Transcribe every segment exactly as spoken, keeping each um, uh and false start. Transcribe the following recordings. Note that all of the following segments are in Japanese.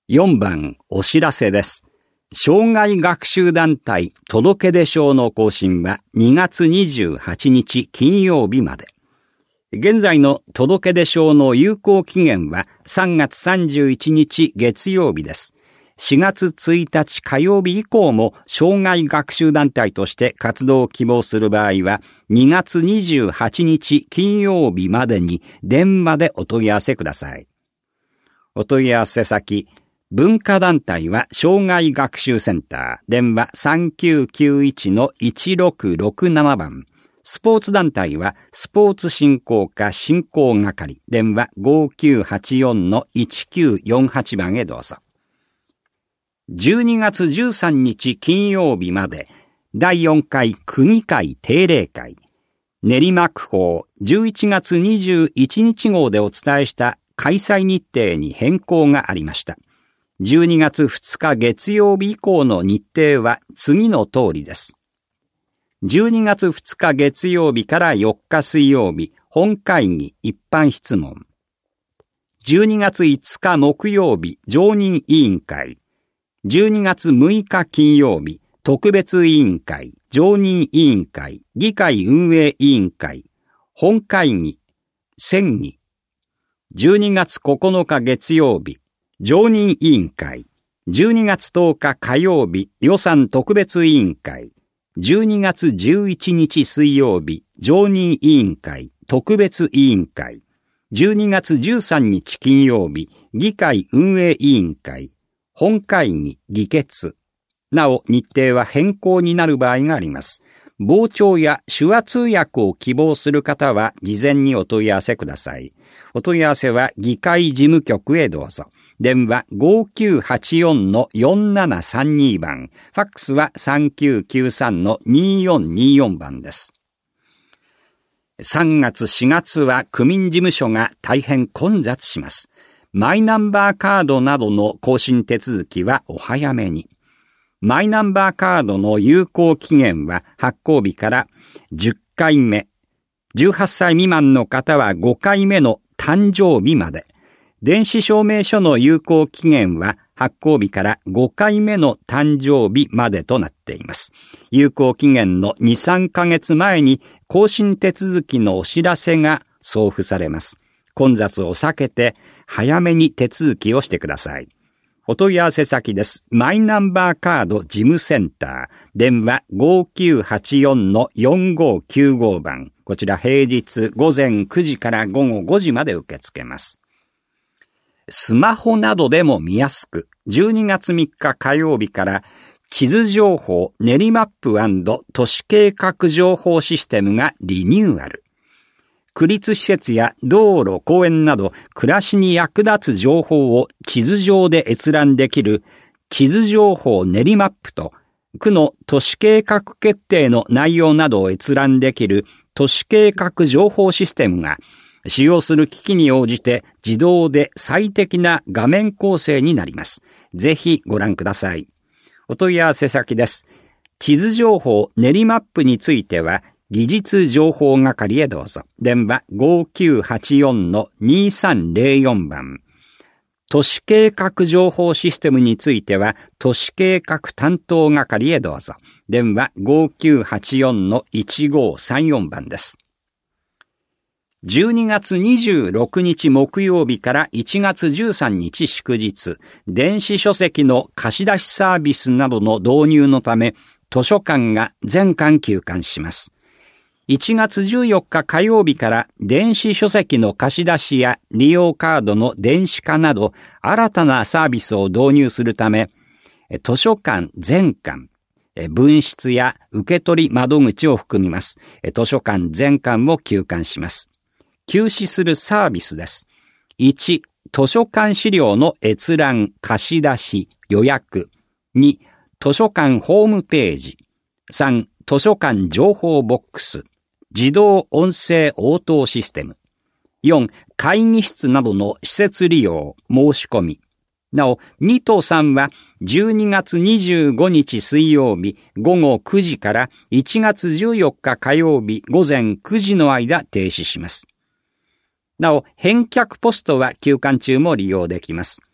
よんばん、お知らせです。障害学習団体届出証の更新はにがつにじゅうはちにち金曜日まで。現在の届出証の有効期限はさんがつさんじゅういちにち月曜日です。しがつついたち火曜日以降も障害学習団体として活動を希望する場合はにがつにじゅうはちにち金曜日までに電話でお問い合わせください。お問い合わせ先、文化団体は障害学習センター、電話 さんきゅうきゅういちのいちろくろくなな 番。スポーツ団体はスポーツ振興課振興係、電話 ごきゅうはちよんのいちきゅうよんはち 番へどうぞ。じゅうにがつじゅうさんにち金曜日までだいよんかい区議会定例会、練馬区報じゅういちがつにじゅういちにち号でお伝えした開催日程に変更がありました。じゅうにがつふつか月曜日以降の日程は次の通りです。じゅうにがつふつか月曜日からよっか水曜日、本会議一般質問。じゅうにがついつか木曜日、常任委員会。じゅうにがつむいか金曜日、特別委員会、常任委員会、議会運営委員会、本会議、選議。じゅうにがつここのか月曜日、常任委員会、じゅうにがつとおか火曜日、予算特別委員会、じゅうにがつじゅういちにち水曜日、常任委員会、特別委員会、じゅうにがつじゅうさんにち金曜日、議会運営委員会、本会議、議決。なお、日程は変更になる場合があります。傍聴や手話通訳を希望する方は、事前にお問い合わせください。お問い合わせは、議会事務局へどうぞ。電話 ごきゅうはちよんのよんななさんに 番、ファックスは さんきゅうきゅうさんのによんによん 番です。さんがつしがつは区民事務所が大変混雑します。マイナンバーカードなどの更新手続きはお早めに。マイナンバーカードの有効期限は発行日からじゅっかいめ。じゅうはっさい未満の方はごかいめの誕生日まで。電子証明書の有効期限は発行日からごかいめの誕生日までとなっています。有効期限のに、さんかげつまえに更新手続きのお知らせが送付されます。混雑を避けて早めに手続きをしてください。お問い合わせ先です。マイナンバーカード事務センター、電話 ごきゅうはちよんのよんごきゅうご 番。こちら平日ごぜんくじからごごごじまで受け付けます。スマホなどでも見やすく、じゅうにがつみっか火曜日から地図情報練馬マップ&都市計画情報システムがリニューアル。区立施設や道路、公園など暮らしに役立つ情報を地図上で閲覧できる地図情報練馬マップと区の都市計画決定の内容などを閲覧できる都市計画情報システムが使用する機器に応じて自動で最適な画面構成になります。ぜひご覧ください。お問い合わせ先です。地図情報練馬マップについては技術情報係へどうぞ。電話 ごきゅうはちよんのにさんぜろよん 番。都市計画情報システムについては都市計画担当係へどうぞ。電話 ごきゅうはちよんのいちごさんよん 番です。じゅうにがつにじゅうろくにち木曜日からいちがつじゅうさんにち祝日、電子書籍の貸し出しサービスなどの導入のため、図書館が全館休館します。いちがつじゅうよっか火曜日から電子書籍の貸し出しや利用カードの電子化など新たなサービスを導入するため、図書館全館、分室や受取窓口を含みます。図書館全館を休館します。休止するサービスです。いち、図書館資料の閲覧、貸し出し、予約。に、図書館ホームページ。さん、図書館情報ボックス。自動音声応答システム。よん、会議室などの施設利用、申し込み。なお、にとさんはじゅうにがつにじゅうごにち水曜日ごごくじからいちがつじゅうよっか火曜日ごぜんくじの間停止します。なお、返却ポストは休館中も利用できます。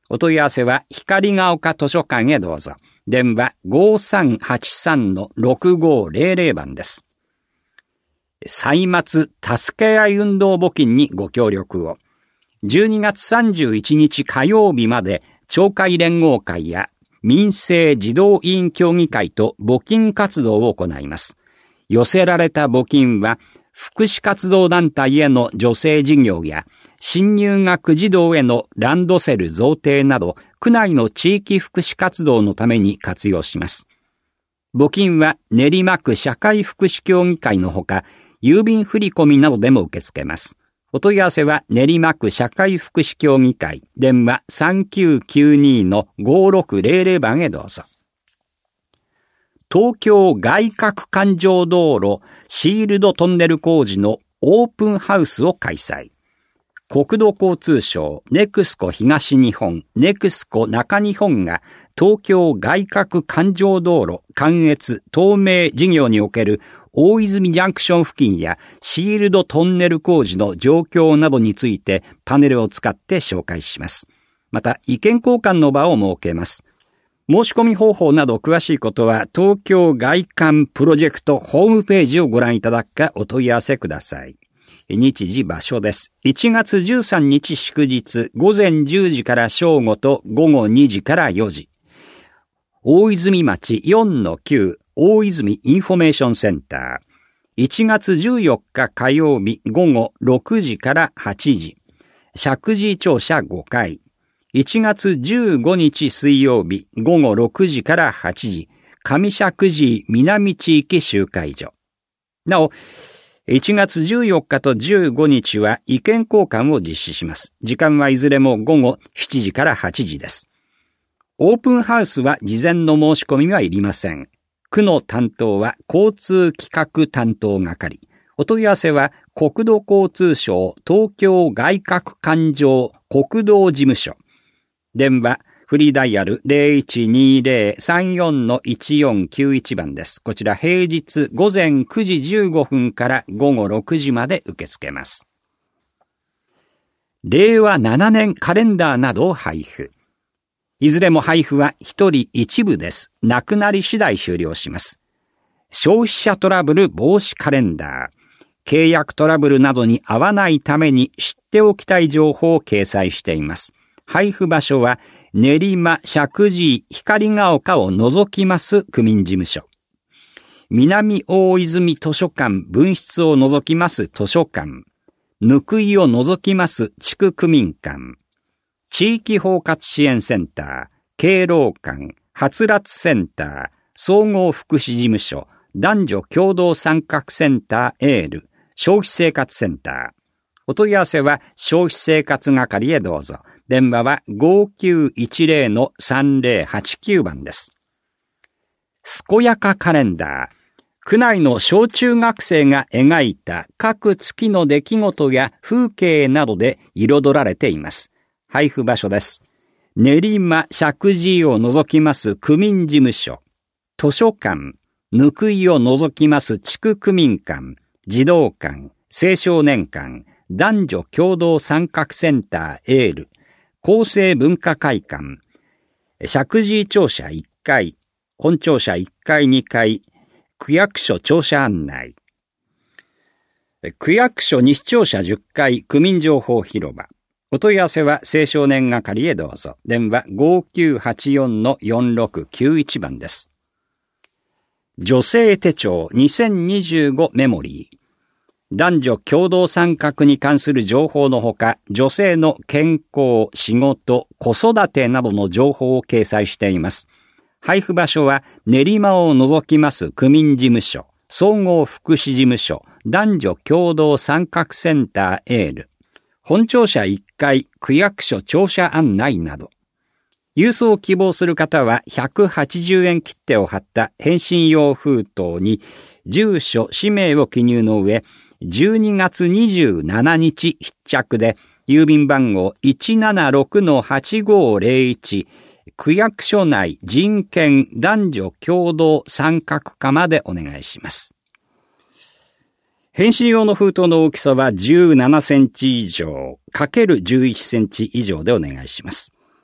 お問い合わせは光が丘図書館へどうぞ。電話 ごさんはちさんのろくごゼロゼロ 番です。歳末助け合い運動募金にご協力を。じゅうにがつさんじゅういちにち火曜日まで町会連合会や民生児童委員協議会と募金活動を行います。寄せられた募金は福祉活動団体への助成事業や新入学児童へのランドセル贈呈など区内の地域福祉活動のために活用します。募金は練馬区社会福祉協議会のほか郵便振込などでも受け付けます。お問い合わせは練馬区社会福祉協議会電話 さんきゅうきゅうにのごろくゼロゼロ 番へどうぞ。東京外郭環状道路シールドトンネル工事のオープンハウスを開催。国土交通省、ネクスコ東日本、ネクスコ中日本が東京外郭環状道路関越透明事業における大泉ジャンクション付近やシールドトンネル工事の状況などについてパネルを使って紹介します。また意見交換の場を設けます。申し込み方法など詳しいことは東京外環プロジェクトホームページをご覧いただくかお問い合わせください。日時場所です。いちがつじゅうさんにち祝日ごぜんじゅうじから正午とごごにじからよじ。大泉町 よんのきゅう大泉インフォメーションセンター。いちがつじゅうよっか火曜日ごごろくじからはちじ。石神井庁舎ごかい。いちがつじゅうごにち水曜日ごごろくじからはちじ。上石神井南地域集会所。なお、いちがつじゅうよっかとじゅうごにちは意見交換を実施します。時間はいずれもごごしちじからはちじです。オープンハウスは事前の申し込みはいりません。区の担当は交通企画担当係。お問い合わせは国土交通省東京外郭環状国道事務所。電話フリーダイヤル ゼロいちにゼロ さんよんのいちよんきゅういち 番です。こちら平日午前くじじゅうごふんからごごろくじまで受け付けます。れいわななねんカレンダーなどを配布。いずれも配布は一人一部です。なくなり次第終了します。消費者トラブル防止カレンダー。契約トラブルなどに合わないために知っておきたい情報を掲載しています。配布場所は練馬、石神井、光が丘を除きます区民事務所。南大泉図書館分室を除きます図書館。ぬくいを除きます地区区民館。地域包括支援センター、敬老館、はつらつセンター、総合福祉事務所、男女共同参画センターエール、消費生活センター。お問い合わせは消費生活係へどうぞ。電話は ごきゅういちゼロのさんゼロはちきゅう 番です。健やかカレンダー。区内の小中学生が描いた各月の出来事や風景などで彩られています。配布場所です。練馬、石神井を除きます区民事務所、図書館、ぬくいを除きます地区区民館、児童館、青少年館、男女共同参画センターエール、厚生文化会館、石神井庁舎いっかい、本庁舎いっかいにかい、区役所庁舎案内、区役所西庁舎じゅっかい区民情報広場。お問い合わせは青少年係へどうぞ。電話ごきゅうはちよんのよんろくきゅういち 番です。女性手帳にせんにじゅうごメモリー。男女共同参画に関する情報のほか、女性の健康、仕事、子育てなどの情報を掲載しています。配布場所は練馬を除きます区民事務所、総合福祉事務所、男女共同参画センターエール、本庁舎いっかい区役所庁舎案内など。郵送を希望する方はひゃくはちじゅうえん切手を貼った返信用封筒に住所、氏名を記入の上、じゅうにがつにじゅうしちにち必着で郵便番号 いちななろくのはちごゼロいち 区役所内人権男女共同参画課までお願いします。返信用の封筒の大きさはじゅうななセンチ以上、かけるじゅういちセンチ以上でお願いします。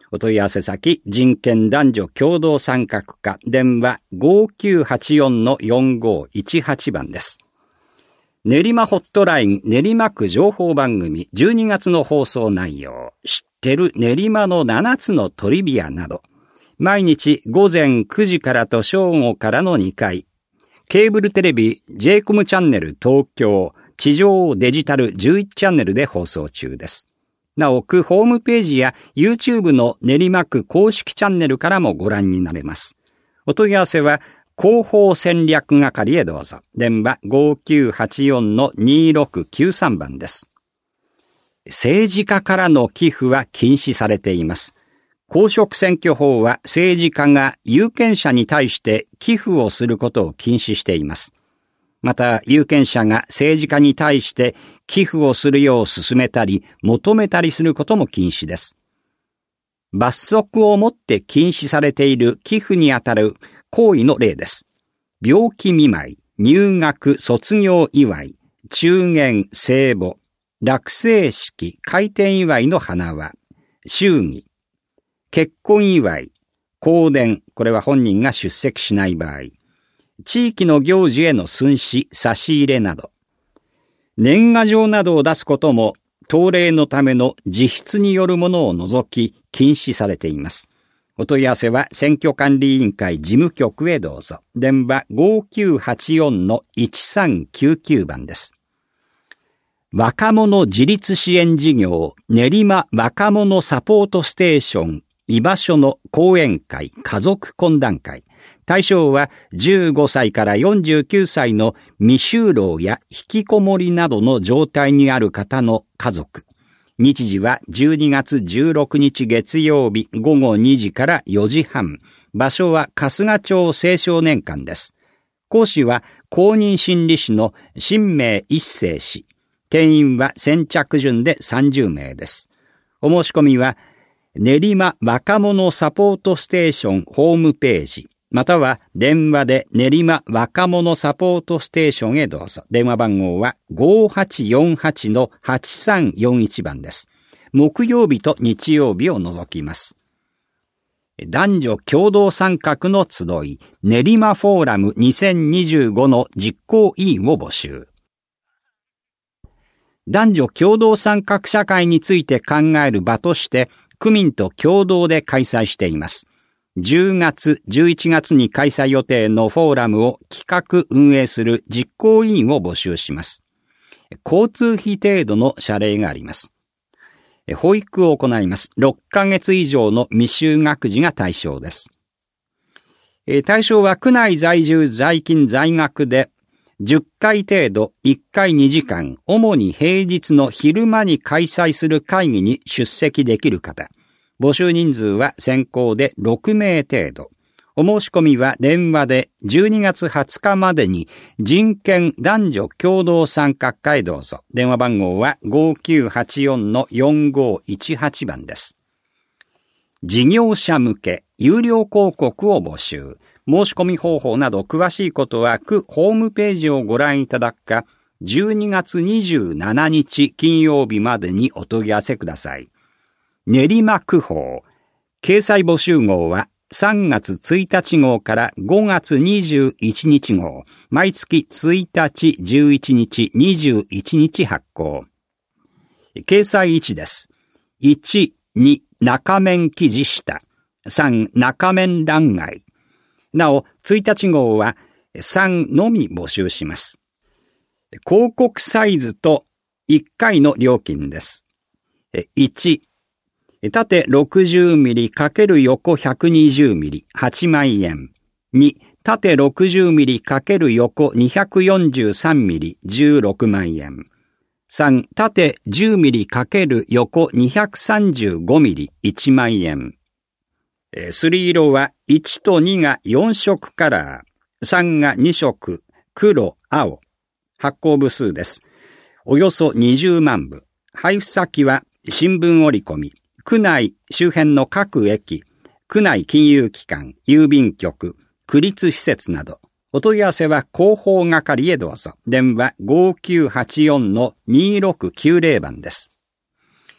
お問い合わせ先、人権男女共同参画課、電話 ごーきゅうはちよんのよんごーいちはち 番です。練馬ホットライン練馬区情報番組じゅうにがつの放送内容、知ってる練馬のななつのトリビアなど、毎日午前くじからと正午からのにかい、ケーブルテレビ ジェイコム チャンネル東京、地上デジタルじゅういちチャンネルで放送中です。なお、区ホームページや YouTube の練馬区公式チャンネルからもご覧になれます。お問い合わせは、広報戦略係へどうぞ。電話 ごーきゅうはちよんのにろくきゅうさん 番です。政治家からの寄付は禁止されています。公職選挙法は政治家が有権者に対して寄付をすることを禁止しています。また、有権者が政治家に対して寄付をするよう勧めたり、求めたりすることも禁止です。罰則をもって禁止されている寄付にあたる行為の例です。病気見舞い、入学、卒業祝い、中元、聖母、落成式、開店祝いの花輪、祝儀、結婚祝い、香典、これは本人が出席しない場合、地域の行事への寸志、差し入れなど、年賀状などを出すことも、当例のための自筆によるものを除き禁止されています。お問い合わせは選挙管理委員会事務局へどうぞ。電話 ごーきゅうはちよんのいちさんきゅうきゅう 番です。若者自立支援事業練馬若者サポートステーション居場所の講演会家族懇談会。対象はじゅうごさいからよんじゅうきゅうさいの未就労や引きこもりなどの状態にある方の家族。日時はじゅうにがつじゅうろくにち月曜日ごごにじからよじはん。場所は春日町青少年館です。講師は公認心理師の新明一世氏。定員は先着順でさんじゅうめいです。お申し込みは練馬若者サポートステーションホームページ。または電話で練馬若者サポートステーションへどうぞ。電話番号は ごーはちよんはちのはちさんよんいち 番です。木曜日と日曜日を除きます。男女共同参画の集い、練馬フォーラムにせんにじゅうごの実行委員を募集。男女共同参画社会について考える場として、区民と共同で開催しています。じゅうがつ、じゅういちがつに開催予定のフォーラムを企画運営する実行委員を募集します。交通費程度の謝礼があります。保育を行います。ろっかげつ以上の未就学児が対象です。対象は区内在住在勤在学でじゅっかい程度いっかいにじかん、主に平日の昼間に開催する会議に出席できる方。募集人数は先行でろくめい程度。お申し込みは電話でじゅうにがつはつかまでに人権男女共同参画課へどうぞ。電話番号は ごーきゅうはちよんのよんごーいちはち 番です。事業者向け有料広告を募集。申し込み方法など詳しいことは区ホームページをご覧いただくか、じゅうにがつにじゅうしちにち金曜日までにお問い合わせください。練馬区法。掲載募集号はさんがつついたち号からごがつにじゅういちにち号。毎月いちにち、じゅういちにち、にじゅういちにち発行。掲載いちです。いち、に、中面記事下。さん、中面欄外。なお、ついたち号はさんのみ募集します。広告サイズといっかいの料金です。いち、縦 ろくじゅうミリ× 横 ひゃくにじゅうミリ、はちまんえん。に、縦 ろくじゅうミリ× 横 にひゃくよんじゅうさんミリ、じゅうろくまんえん。さん、縦 じゅうミリ× 横 にひゃくさんじゅうごミリ、いちまんえん。スリー色はいちとにがよんしょくカラー、さんがにしょく、黒、青。発行部数です。およそにじゅうまんぶ。配布先は新聞折り込み、区内周辺の各駅、区内金融機関、郵便局、区立施設など。お問い合わせは広報係へどうぞ。電話 ごーきゅうはちよんのにろくきゅうぜろ 番です。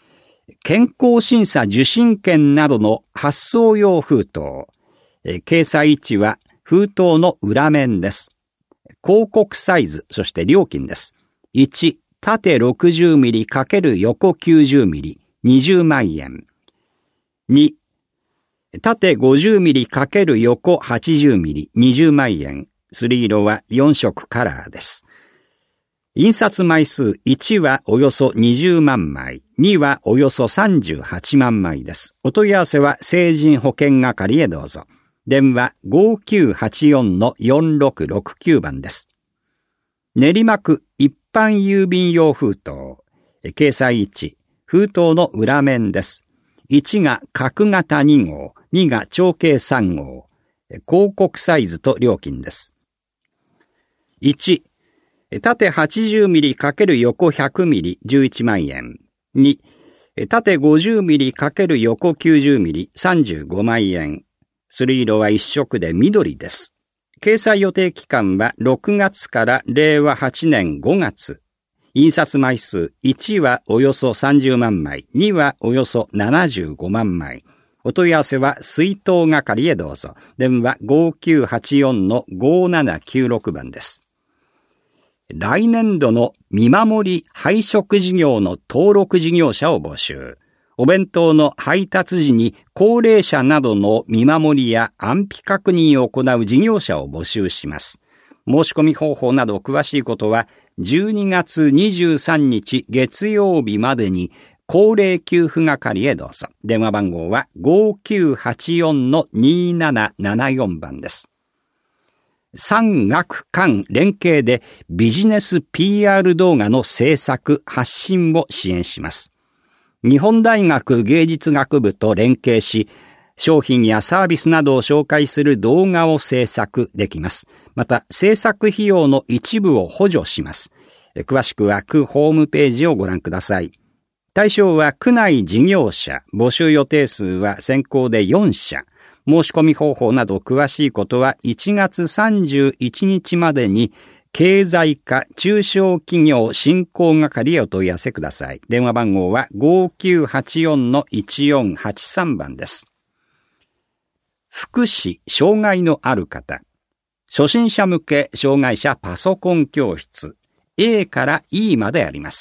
健康審査受診券などの発送用封筒。掲載位置は封筒の裏面です。広告サイズ、そして料金です。いち、縦 ろくじゅうミリ× 横 きゅうじゅうミリ、にじゅうまんえん。に、縦 ごじゅうミリ× 横 はちじゅうミリ、にじゅうまんえん。スリー色はよん色カラーです。印刷枚数いちはおよそにじゅうまんまい、にはおよそさんじゅうはちまんまいです。お問い合わせは成人保険係へどうぞ。電話 ごきゅうはちよんのよんろくろくきゅう 番です。練馬区一般郵便用封筒。掲載位置、封筒の裏面です。いちが角型に号、にが長径さん号。広告サイズと料金です。いち、縦 はちじゅうミリ× 横 ひゃくミリ、じゅういちまんえん。に、縦 ごじゅうミリ× 横 きゅうじゅうミリ、さんじゅうごまんえん。スリー色は一色で緑です。掲載予定期間はろくがつかられいわはちねんごがつ。印刷枚数いちはおよそさんじゅうまんまい、にはおよそななじゅうごまんまい。お問い合わせは水筒係へどうぞ。電話 ごきゅうはちよんのごななきゅうろく 番です。来年度の見守り配食事業の登録事業者を募集。お弁当の配達時に高齢者などの見守りや安否確認を行う事業者を募集します。申し込み方法など詳しいことはじゅうにがつにじゅうさんにち月曜日までに高齢給付係へどうぞ。電話番号は ごきゅうはちよんのにななななよん 番です。産学官連携でビジネス ピーアール 動画の制作発信を支援します。日本大学芸術学部と連携し、商品やサービスなどを紹介する動画を制作できます。また、制作費用の一部を補助します。詳しくは区ホームページをご覧ください。対象は区内事業者、募集予定数は先行でよんしゃ。申し込み方法など詳しいことはいちがつさんじゅういちにちまでに経済課中小企業振興係へお問い合わせください。電話番号は ごきゅうはちよんのいちよんはちさん 番です。福祉・障害のある方。初心者向け障害者パソコン教室。A から E まであります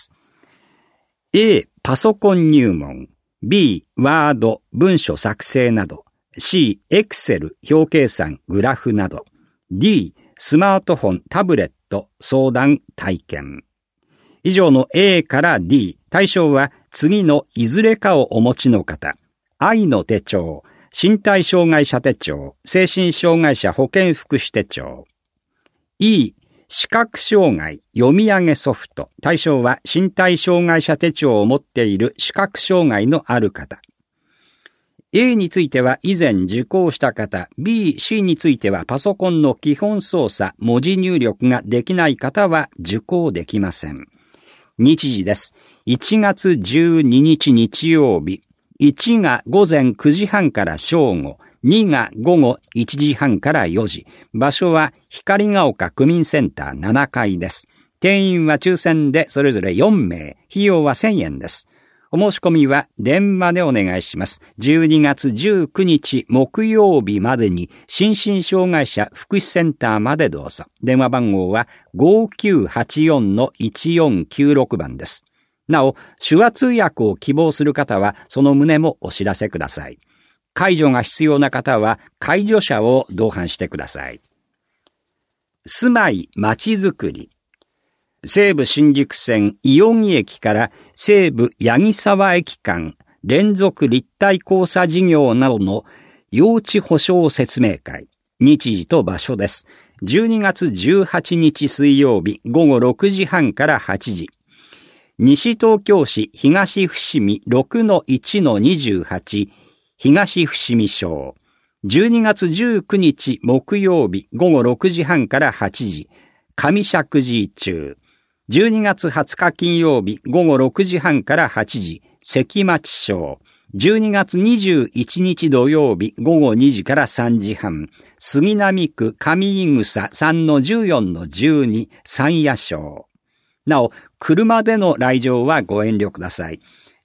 。A、パソコン入門。B、ワード、文書作成など。C、エクセル、表計算、グラフなど。D、スマートフォン、タブレット、相談、体験。以上の A から D、対象は次のいずれかをお持ちの方。愛の手帳、身体障害者手帳、精神障害者保健福祉手帳。E、視覚障害、読み上げソフト。対象は身体障害者手帳を持っている視覚障害のある方。A については以前受講した方、B、C についてはパソコンの基本操作、文字入力ができない方は受講できません。日時です。いちがつじゅうににち日曜日。いちがごぜんくじはんから正午。にがごごいちじはんからよじ。場所は光が丘区民センターななかいです。定員は抽選でそれぞれよんめい。費用はせんえんです。お申し込みは電話でお願いします。じゅうにがつじゅうくにち木曜日までに心身障害者福祉センターまでどうぞ。電話番号は ごきゅうはちよんのいちよんきゅうろく 番です。なお、手話通訳を希望する方はその旨もお知らせください。介助が必要な方は介助者を同伴してください。住まいまちづくり。西武新宿線伊予木駅から西武八木沢駅間連続立体交差事業などの用地保証説明会。日時と場所です。じゅうにがつじゅうはちにち水曜日ごごろくじはんからはちじ。西東京市東伏見 ろくのいちのにじゅうはち 東伏見町。じゅうにがつじゅうくにち木曜日ごごろくじはんからはちじ。上石神井中。じゅうにがつはつか金曜日ごごろくじはんからはちじ、関町町。じゅうにがつにじゅういちにち土曜日ごごにじからさんじはん、杉並区上井草 さんのじゅうよんのじゅうに、山野町。なお、車での来場はご遠慮ください。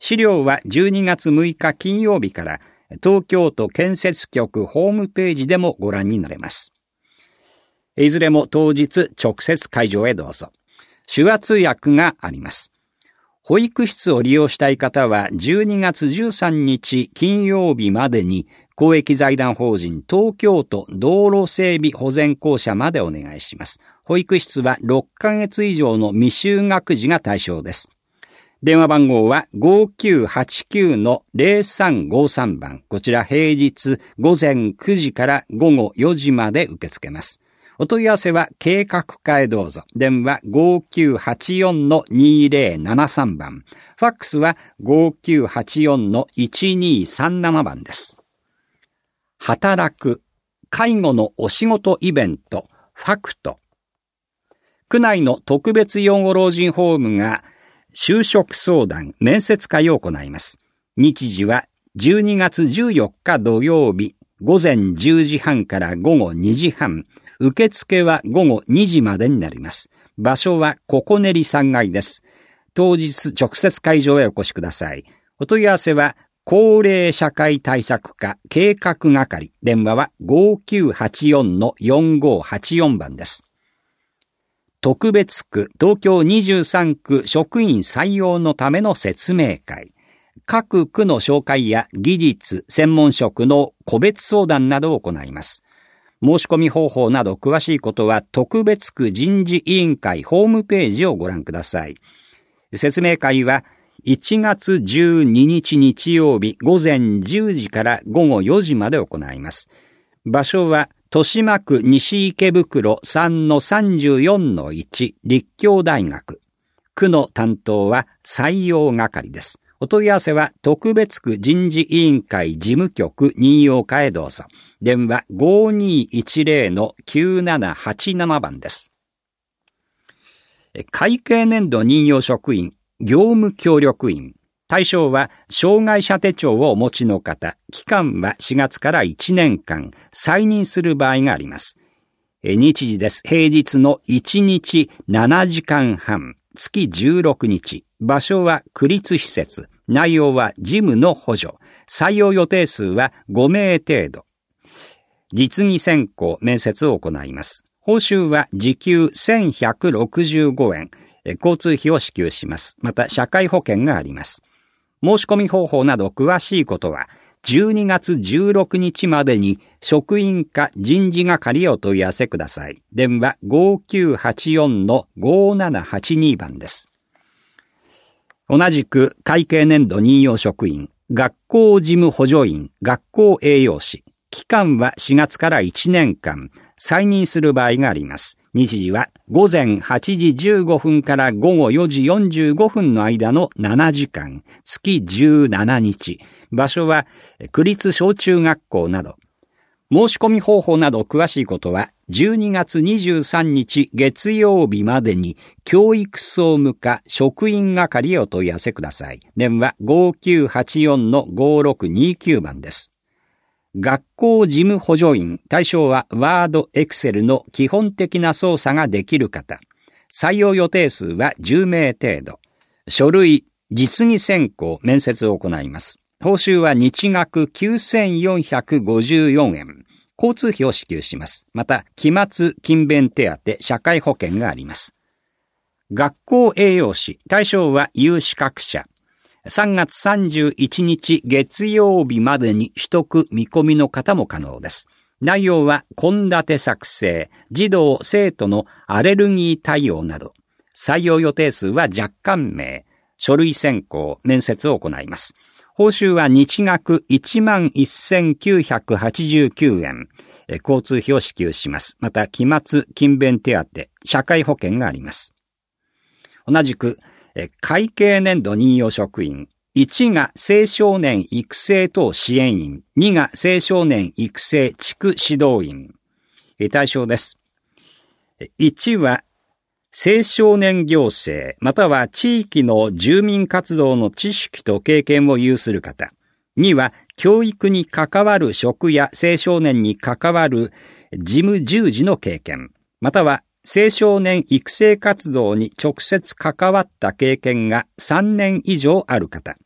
資料はじゅうにがつむいか金曜日から東京都建設局ホームページでもご覧になれます。いずれも当日直接会場へどうぞ。手話通訳があります。保育室を利用したい方はじゅうにがつじゅうさんにち金曜日までに公益財団法人東京都道路整備保全公社までお願いします。保育室はろっかげつ以上の未就学児が対象です。電話番号は ごきゅうはちきゅうのゼロさんごさん 番。こちら平日ごぜんくじからごごよじまで受け付けます。お問い合わせは計画課へどうぞ。電話 ごきゅうはちよんのにぜろななさん 番。ファックスは ごきゅうはちよんのいちにさんなな 番です。働く、介護のお仕事イベント、ファクト。区内の特別養護老人ホームが就職相談、面接会を行います。日時はじゅうにがつじゅうよっか土曜日、ごぜんじゅうじはんからごごにじはん。受付はごごにじまでになります。場所はここねりさんがいです。当日直接会場へお越しください。お問い合わせは高齢社会対策課計画係。電話は ごきゅうはちよんのよんごはちよん 番です。特別区東京にじゅうさんく職員採用のための説明会。各区の紹介や技術、専門職の個別相談などを行います。申し込み方法など詳しいことは特別区人事委員会ホームページをご覧ください。説明会はいちがつじゅうににち日曜日ごぜんじゅうじからごごよじまで行います。場所は豊島区西池袋 さんのさんじゅうよんのいち 立教大学。区の担当は採用係です。お問い合わせは特別区人事委員会事務局任用課へどうぞ。電話 ごにいちぜろのきゅうななはちなな 番です。会計年度任用職員、業務協力員。対象は障害者手帳をお持ちの方。期間はしがつからいちねんかん。再任する場合があります。日時です。平日のいちにちななじかんはん。月じゅうろくにち。場所は区立施設。内容は事務の補助。採用予定数はごめい程度。実技選考、面接を行います。報酬は時給せんひゃくろくじゅうごえん。交通費を支給します。また社会保険があります。申し込み方法など詳しいことはじゅうにがつじゅうろくにちまでに職員課人事係へお問い合わせください。電話 ごきゅうはちよんのごななはちに 番です。同じく会計年度任用職員、学校事務補助員、学校栄養士。期間はしがつからいちねんかん。再任する場合があります。日時はごぜんはちじじゅうごふんからごごよじよんじゅうごふんの間のななじかん。月じゅうしちにち。場所は区立小中学校など。申し込み方法など詳しいことはじゅうにがつにじゅうさんにち月曜日までに教育総務課職員係へお問い合わせください。電話 ごきゅうはちよんのごろくにきゅう 番です。学校事務補助員、対象はワード、エクセルの基本的な操作ができる方。採用予定数はじゅうめい程度。書類、実技選考、面接を行います。報酬は日額きゅうせんよんひゃくごじゅうよんえん。交通費を支給します。また、期末勤勉手当、社会保険があります。学校栄養士、対象は有資格者。さんがつさんじゅういちにち月曜日までに取得見込みの方も可能です。内容は献立作成、児童生徒のアレルギー対応など。採用予定数は若干名。書類選考、面接を行います。報酬は日額 いちまんせんきゅうひゃくはちじゅうきゅうえん。交通費を支給します。また、期末勤勉手当、社会保険があります。同じく、会計年度任用職員。いちが青少年育成等支援員。にが青少年育成地区指導員。対象です。いちは青少年行政、または地域の住民活動の知識と経験を有する方。には教育に関わる職や青少年に関わる事務従事の経験。または青少年育成活動に直接関わった経験がさんねんいじょうある方。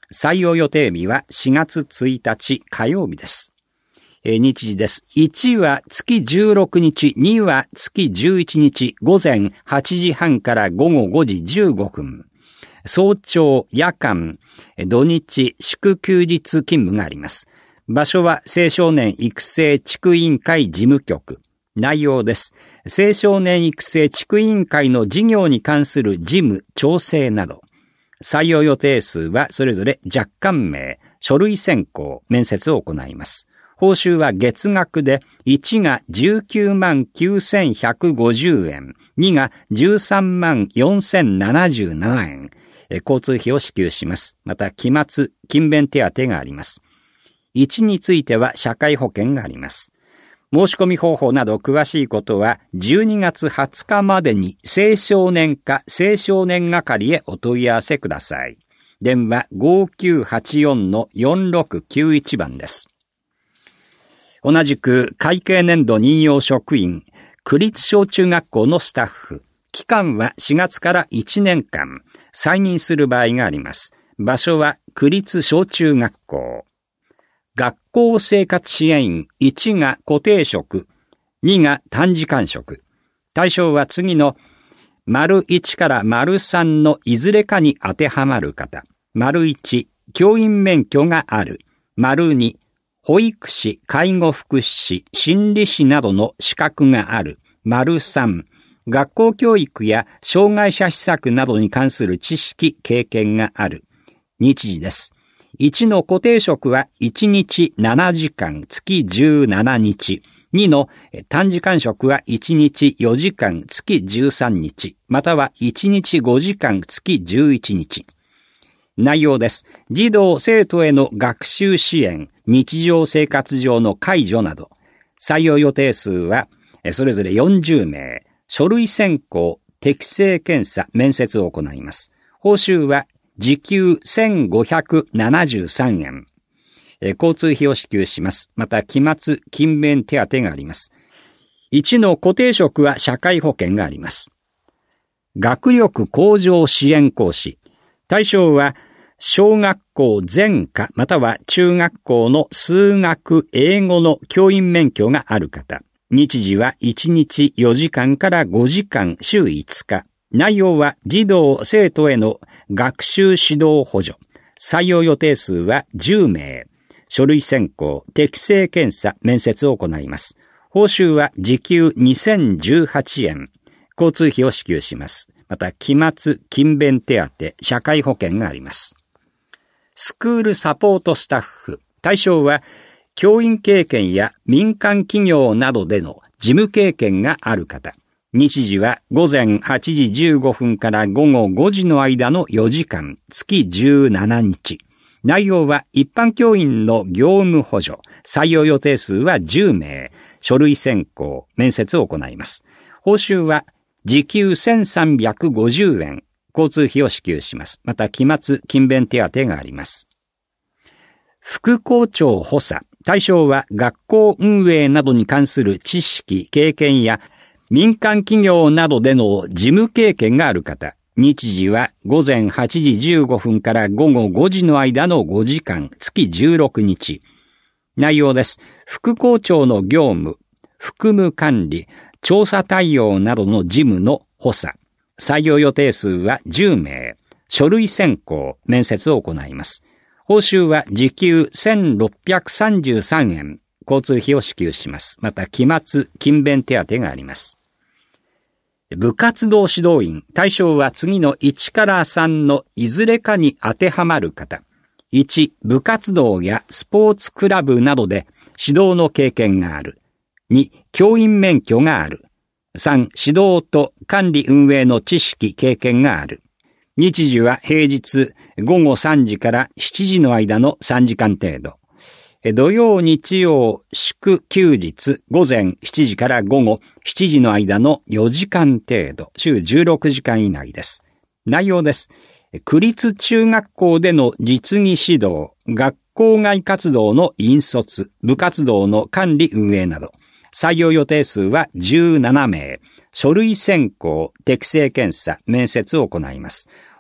採用予定日はしがつついたち火曜日です。え日時です。いちは月じゅうろくにち、には月じゅういちにち、午前はちじはんから午後ごじじゅうごふん。早朝、夜間、土日、祝休日勤務があります。場所は青少年育成地区委員会事務局。内容です。青少年育成地区委員会の事業に関する事務、調整など。採用予定数はそれぞれ若干名、書類選考、面接を行います。報酬は月額でいちがじゅうきゅうまんきゅうせんひゃくごじゅうえん、にがじゅうさんまんよんせんななじゅうななえん、交通費を支給します。また期末、勤勉手当があります。いちについては社会保険があります。申し込み方法など詳しいことはじゅうにがつはつかまでに青少年課青少年係へお問い合わせください。電話 ごきゅうはちよんのよんろくきゅういち 番です。同じく会計年度任用職員、区立小中学校のスタッフ、期間はしがつからいちねんかん、再任する場合があります。場所は区立小中学校。学校生活支援員いちが固定職、にが短時間職。対象は次の丸いちから丸さんのいずれかに当てはまる方。丸いち、教員免許がある。丸に、保育士、介護福祉士、心理士などの資格がある。丸さん、学校教育や障害者施策などに関する知識、経験がある。日時です。いちの固定職はいちにちななじかん、月じゅうしちにち。にの短時間職はいちにちよじかん、月じゅうさんにち。またはいちにちごじかん、月じゅういちにち。内容です。児童生徒への学習支援、日常生活上の介助など。採用予定数はそれぞれよんじゅうめい。書類選考、適性検査、面接を行います。報酬は時給せんごひゃくななじゅうさんえん。交通費を支給します。また期末、勤勉手当があります。いちの固定職は社会保険があります。学力向上支援講師。対象は小学校全科または中学校の数学、英語の教員免許がある方。日時はいちにちよじかんからごじかん、週いつか。内容は児童生徒への学習指導補助。採用予定数はじゅうめい。書類選考、適性検査、面接を行います。報酬は時給にせんじゅうはちえん。交通費を支給します。また期末、勤勉手当、社会保険があります。スクールサポートスタッフ。対象は教員経験や民間企業などでの事務経験がある方。日時はごぜんはちじじゅうごふんからごごごじの間のよじかん、月じゅうしちにち。内容は一般教員の業務補助。採用予定数はじゅうめい。書類選考、面接を行います。報酬は時給せんさんびゃくごじゅうえん。交通費を支給します。また期末、勤勉手当があります。副校長補佐。対象は学校運営などに関する知識、経験や民間企業などでの事務経験がある方。日時はごぜんはちじじゅうごふんからごごごじの間のごじかん、月じゅうろくにち。内容です。副校長の業務、服務管理、調査対応などの事務の補佐。採用予定数はじゅうめい。書類選考、面接を行います。報酬は時給せんろっぴゃくさんじゅうさんえん。交通費を支給します。また期末、勤勉手当があります。部活動指導員。対象は次のいちからさんのいずれかに当てはまる方。いち、部活動やスポーツクラブなどで指導の経験がある。に、教員免許がある。さん、指導と管理運営の知識、経験がある。日時は平日ごごさんじからしちじの間のさんじかん程度。土曜、日曜、祝休日、午前しちじから午後しちじの間のよじかん程度、週じゅうろくじかん以内です。内容です。区立中学校での実技指導、学校外活動の引率、部活動の管理運営など。採用予定数はじゅうななめい。書類選考、適性検査、面接を行います。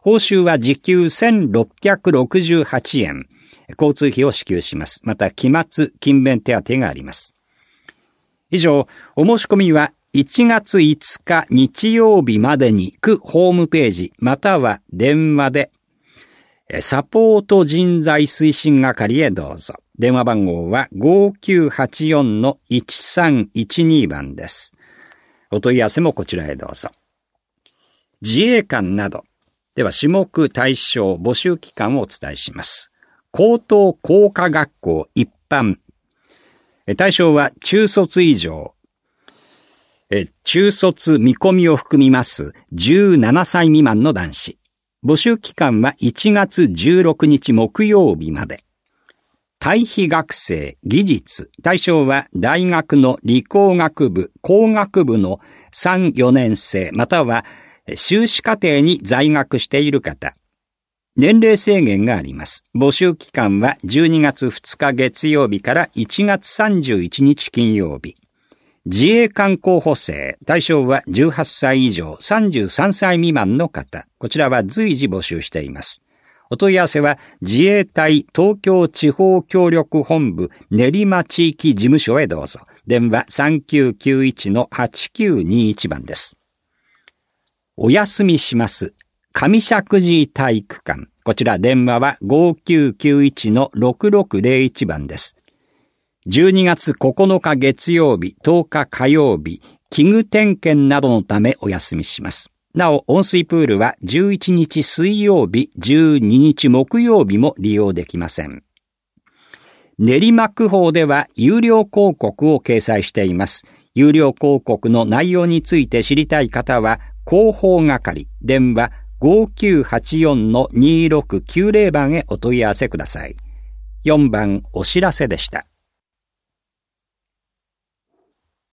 報酬は時給せんろっぴゃくろくじゅうはちえん。交通費を支給します。また、期末勤勉手当があります。以上、お申し込みはいちがついつか日曜日までに区ホームページまたは電話でサポート人材推進係へどうぞ。電話番号は ごきゅうはちよんのいちさんいちに 番です。お問い合わせもこちらへどうぞ。自衛官など。では種目対象募集期間をお伝えします。高等工科学校一般。対象は中卒以上。中卒見込みを含みますじゅうななさい未満の男子。募集期間はいちがつじゅうろくにち木曜日まで。対比学生技術。対象は大学の理工学部、工学部のさん、よねん生または修士課程に在学している方。年齢制限があります。募集期間はじゅうにがつふつか月曜日からいちがつさんじゅういちにち金曜日。自衛官候補生。対象はじゅうはっさい以上さんじゅうさんさい未満の方。こちらは随時募集しています。お問い合わせは自衛隊東京地方協力本部練馬地域事務所へどうぞ。電話 さんきゅうきゅういちのはちきゅうにいち 番です。お休みします。上石神井体育館。こちら電話はごきゅうきゅういちのろくろくぜろいち 番です。じゅうにがつここのか月曜日、とおか火曜日、器具点検などのためお休みします。なお、温水プールはじゅういちにち水曜日、じゅうににち木曜日も利用できません。練馬区報では有料広告を掲載しています。有料広告の内容について知りたい方は、広報係、電話ごきゅうはちよんのにろくきゅうぜろ 番へお問い合わせください。よんばんお知らせでした。